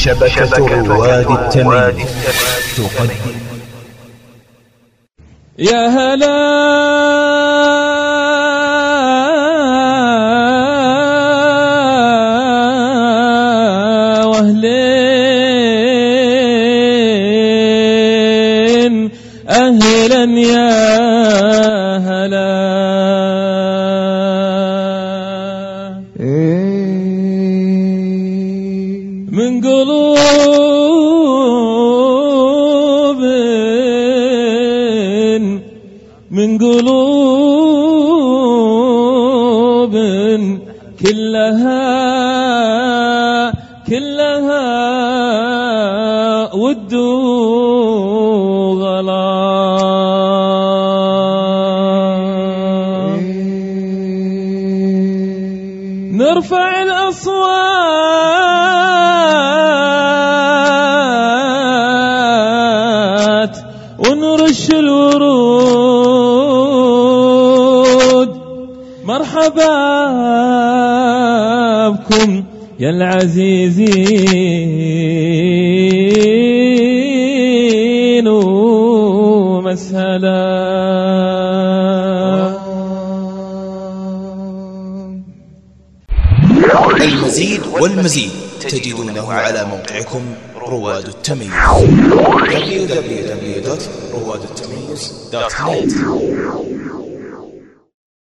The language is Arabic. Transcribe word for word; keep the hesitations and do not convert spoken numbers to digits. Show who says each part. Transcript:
Speaker 1: شبكة رواد التمييز تقدم.
Speaker 2: يا هلا واهلين أهلا يا هلا من قلوب من قلوب كلها كلها ود وغلا نرفع الأصوات ونرش الورود مرحبا بكم يا العزيزين ومسهلا.
Speaker 1: المزيد والمزيد تجدونه على موقعكم رواد التمييز دبليو دبليو دبليو دوت رواد التمييز دوت نت.